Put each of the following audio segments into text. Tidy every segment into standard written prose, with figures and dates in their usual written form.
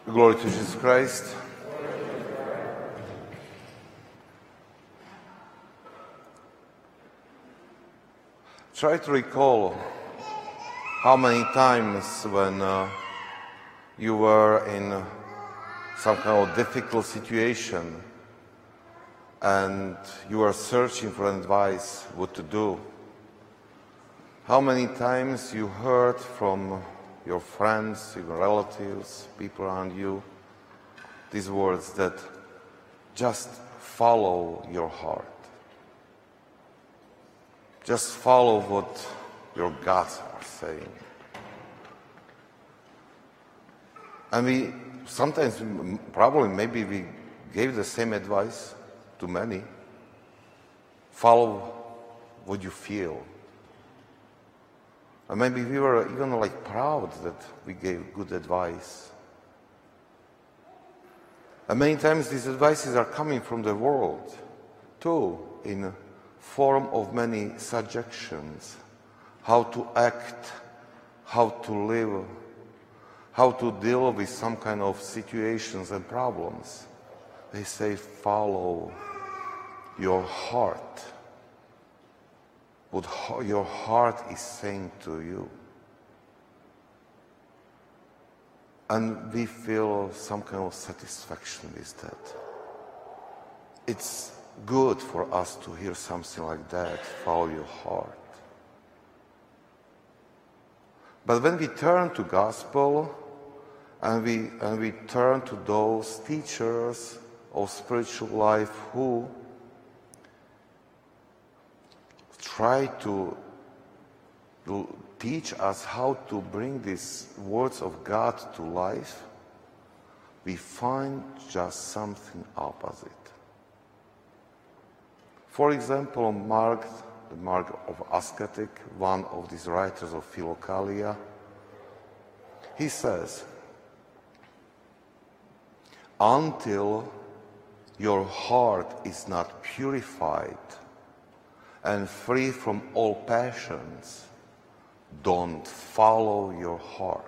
Glory to Jesus Christ. Try to recall how many times when you were in some kind of difficult situation and you were searching for advice what to do. How many times you heard from your friends, your relatives, people around you, these words that just follow your heart. Just follow what your guts are saying. And we sometimes, probably maybe we gave the same advice to many. Follow what you feel. And maybe we were even proud that we gave good advice. And many times these advices are coming from the world, too, in form of many suggestions, how to act, how to live, how to deal with some kind of situations and problems. They say, follow your heart. What your heart is saying to you. And we feel some kind of satisfaction with that. It's good for us to hear something like that, follow your heart. But when we turn to gospel and we turn to those teachers of spiritual life who try to teach us how to bring these words of God to life, we find just something opposite. For example, Mark of Ascetic, one of these writers of Philokalia, he says, until your heart is not purified and free from all passions, don't follow your heart.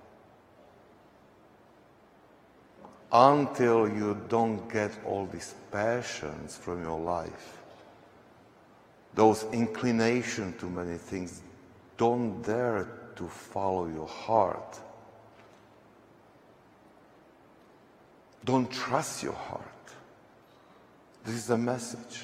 Until you don't get all these passions from your life, those inclination to many things, don't dare to follow your heart. Don't trust your heart. This is the message.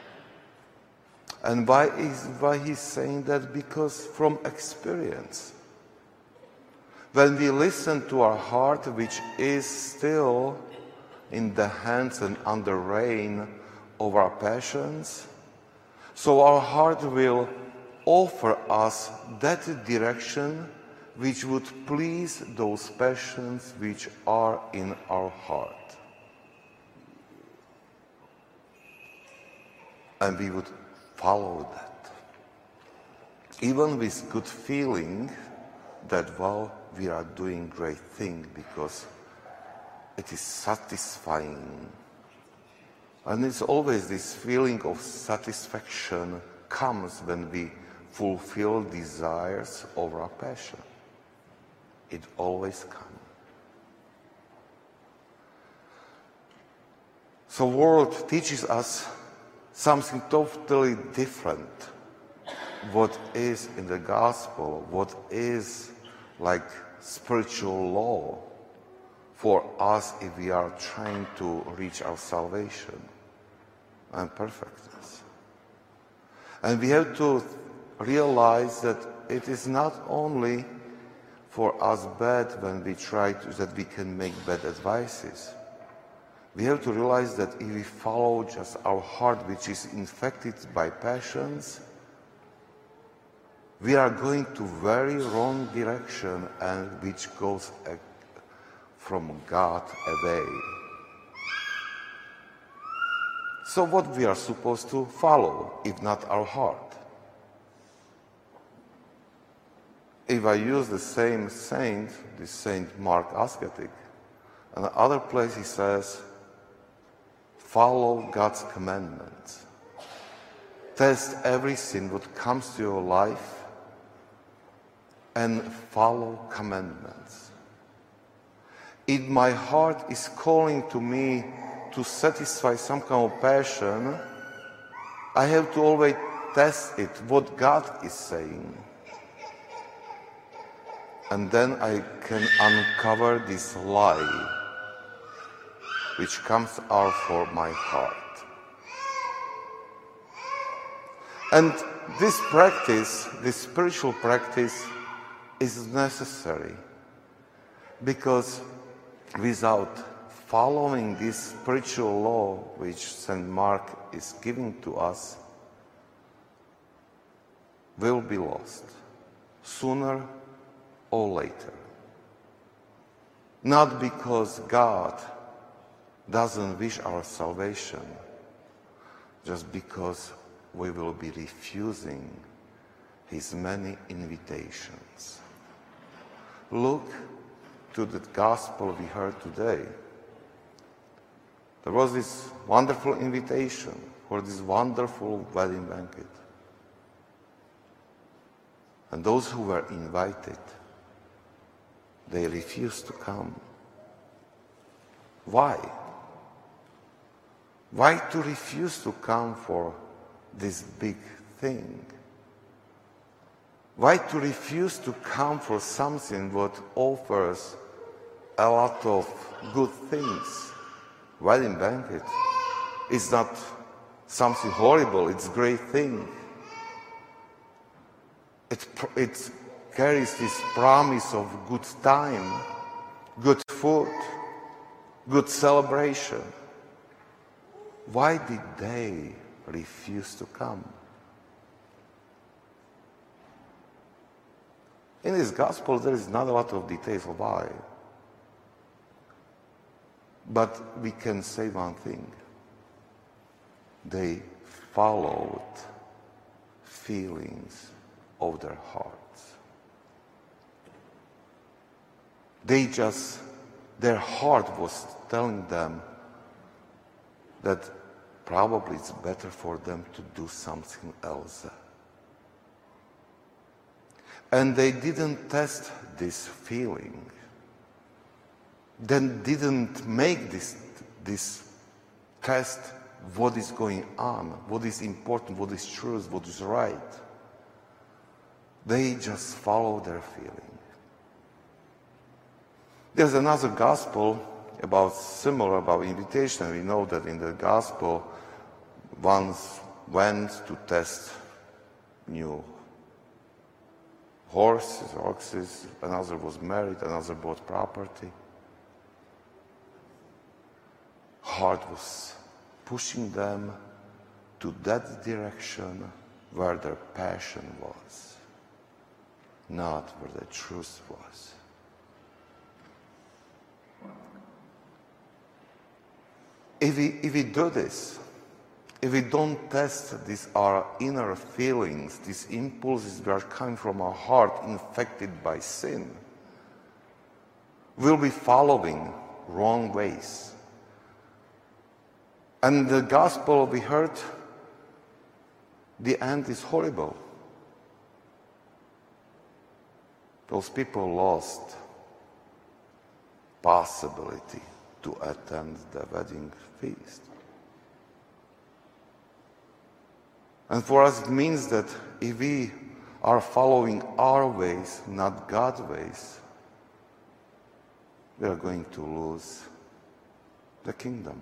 And why he's saying that? Because from experience. When we listen to our heart, which is still in the hands and under reign of our passions, so our heart will offer us that direction which would please those passions which are in our heart. And we would follow that. Even with good feeling that, well, we are doing great thing because it is satisfying. And it's always this feeling of satisfaction comes when we fulfill desires of our passion. It always comes. So world teaches us something totally different. What is in the gospel, what is like spiritual law for us if we are trying to reach our salvation and perfectness. And we have to realize that it is not only for us bad when we try to, that we can make bad advices. We have to realize that if we follow just our heart, which is infected by passions, we are going to very wrong direction and which goes from God away. So what we are supposed to follow, if not our heart? If I use the same saint, the Saint Mark Ascetic, in another place he says, follow God's commandments. Test everything that comes to your life and follow commandments. if my heart is calling to me to satisfy some kind of passion, I have to always test it, what God is saying. And then I can uncover this lie which comes out for my heart. And this practice, this spiritual practice, is necessary, because without following this spiritual law which St. Mark is giving to us, we'll be lost sooner or later. Not because God doesn't wish our salvation, just because we will be refusing His many invitations. Look to the gospel we heard today. There was this wonderful invitation for this wonderful wedding banquet. And those who were invited, they refused to come. Why? Why to refuse to come for this big thing? Why to refuse to come for something that offers a lot of good things? Wedding banquet is not something horrible, it's a great thing. It carries this promise of good time, good food, good celebration. Why did they refuse to come? In this gospel, there is not a lot of details of why. But we can say one thing. They followed feelings of their hearts. Their heart was telling them that probably it's better for them to do something else. And they didn't test this feeling. Then didn't make this test what is going on, what is important, what is true, what is right. They just follow their feeling. There's another gospel similar about invitation. We know that in the gospel, one went to test new horses, oxes, another was married, another bought property. Heart was pushing them to that direction where their passion was, not where the truth was. If we do this, if we don't test our inner feelings, these impulses that are coming from our heart infected by sin, we'll be following wrong ways. And the gospel we heard, the end is horrible. Those people lost possibility to attend the wedding feast. And for us it means that if we are following our ways, not God's ways, we are going to lose the kingdom.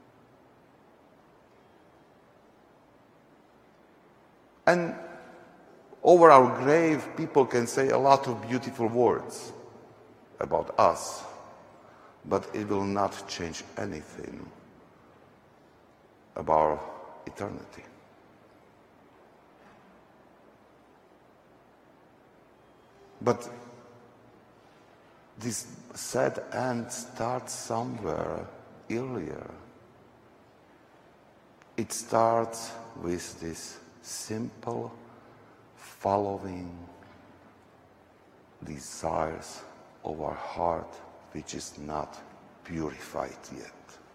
And over our grave, people can say a lot of beautiful words about us, but it will not change anything about eternity. But this sad end starts somewhere earlier. It starts with this simple following desires of our heart, which is not purified yet.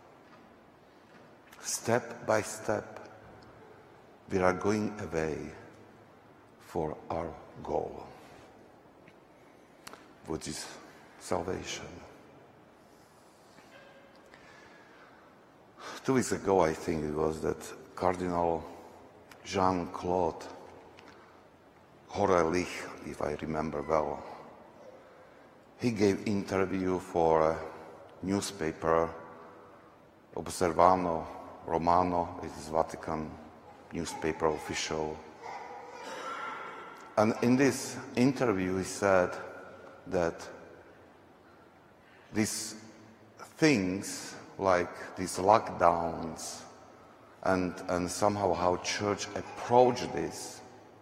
Step by step, we are going away for our goal, which is salvation. 2 weeks ago, I think it was, that Cardinal Jean-Claude Horelich, if I remember well, he gave interview for a newspaper, Osservano Romano, it is Vatican newspaper official. And in this interview he said that these things like these lockdowns and somehow how church approached this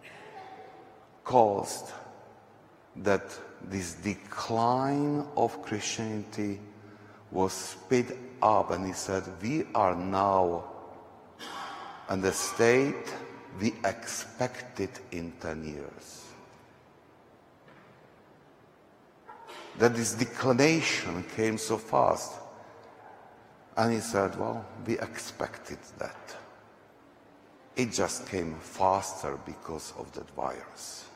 caused that this decline of Christianity was sped up, and he said, we are now in the state we expected in 10 years. That this declination came so fast. And he said, well, we expected that. It just came faster because of that virus.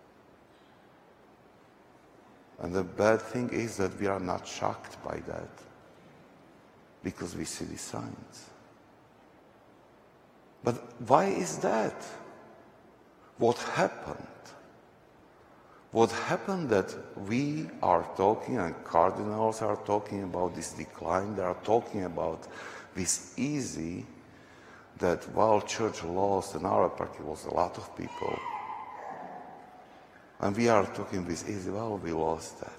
And the bad thing is that we are not shocked by that because we see the signs. But why is that? What happened? What happened that we are talking, and cardinals are talking about this decline, they are talking about this easy, that while church lost, and our party lost a lot of people, and we are talking this easy, well, we lost that.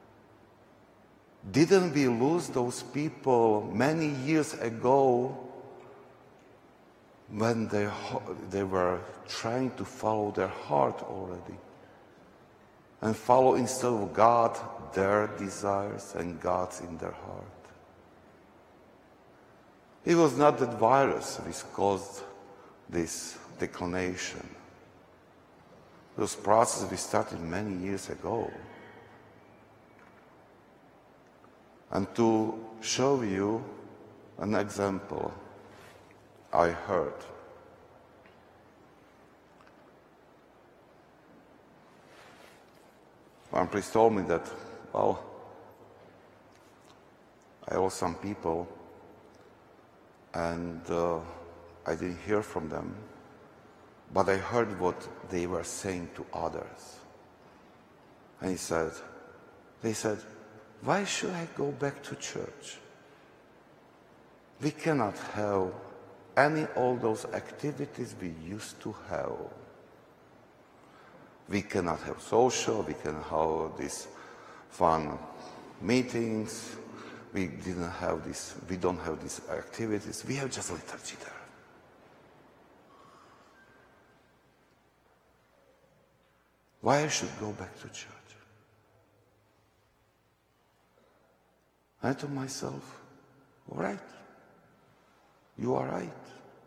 Didn't we lose those people many years ago when they were trying to follow their heart already? And follow instead of God their desires and God's in their heart. It was not that virus which caused this declination. Those processes we started many years ago. And to show you an example, I heard. One priest told me that, well, I lost some people and I didn't hear from them, but I heard what they were saying to others. And they said, why should I go back to church? We cannot have all those activities we used to have. We cannot have social, we can have these fun meetings, we don't have these activities, we have just liturgy there. Why I should go back to church? I told myself, all right, you are right.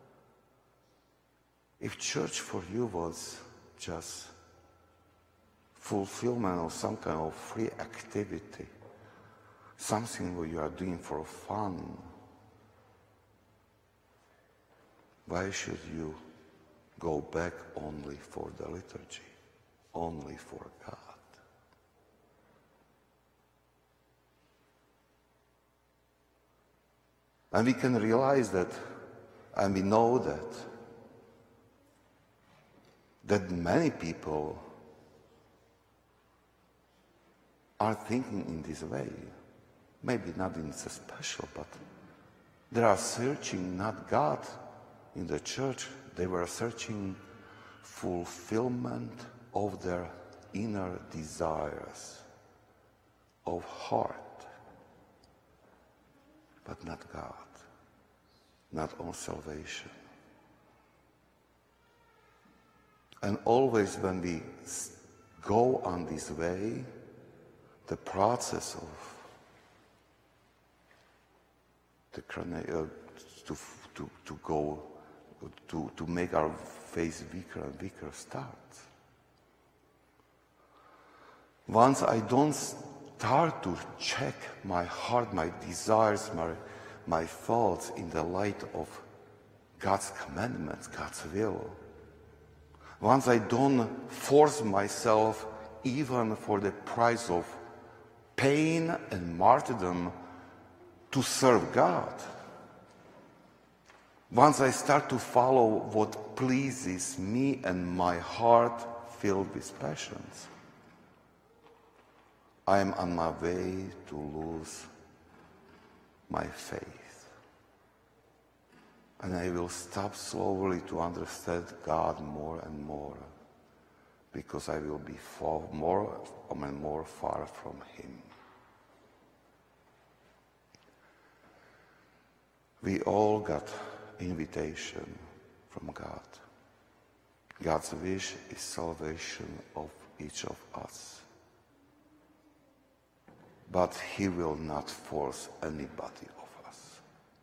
If church for you was just fulfillment of some kind of free activity, something what you are doing for fun, why should you go back only for the liturgy, only for God? And we can realize that, and we know that many people are thinking in this way. Maybe not in so special, but they are searching not God in the church, they were searching fulfillment of their inner desires of heart, but not God, not on salvation. And always when we go on this way, the process of to make our faith weaker and weaker starts. Once I don't start to check my heart, my desires, my thoughts in the light of God's commandments, God's will, once I don't force myself even for the price of pain and martyrdom to serve God, Once I start to follow what pleases me and my heart filled with passions, I am on my way to lose my faith. And I will stop slowly to understand God more and more, because I will be more and more far from Him. We all got invitation from God. God's wish is salvation of each of us. But He will not force anybody of us.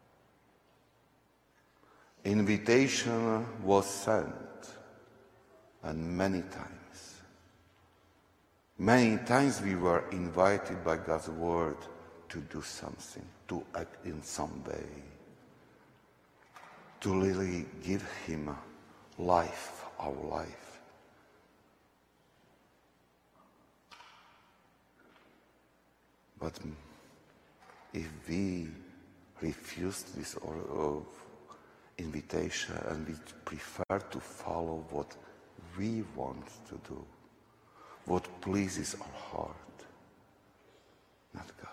Invitation was sent, and many times. Many times we were invited by God's word to do something, to act in some way, to really give Him life, our life. But if we refuse this invitation and we prefer to follow what we want to do, what pleases our heart, not God.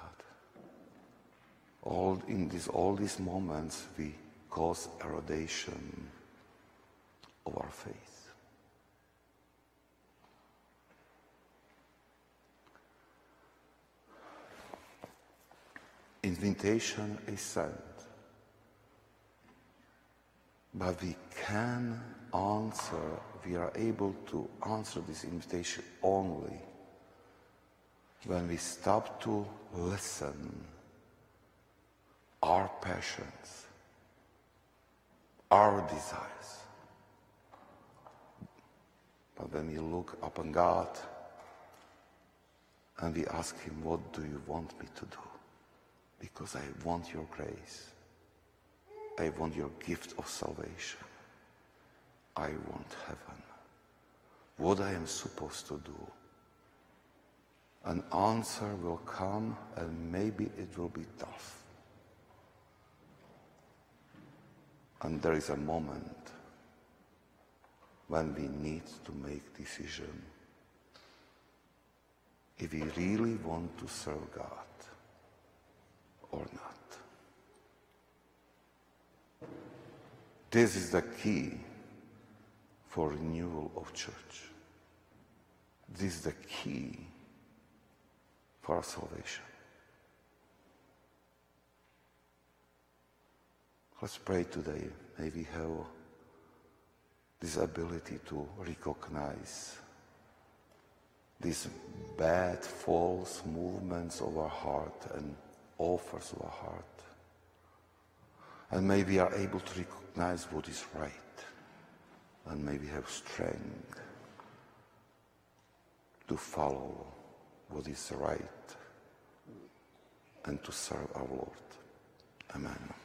All these moments we cause erosion of our faith. Invitation is sent, but we are able to answer this invitation only when we stop to listen our passions, our desires. But when we look upon God and we ask Him, what do you want me to do? Because I want your grace. I want your gift of salvation. I want heaven. What I am supposed to do. An answer will come, and maybe it will be tough. And there is a moment when we need to make decision if we really want to serve God or not. This is the key for renewal of church. This is the key for our salvation. Let's pray today. May we have this ability to recognize these bad, false movements of our heart and offers of our heart. And may we are able to recognize what is right. And may we have strength to follow what is right and to serve our Lord. Amen.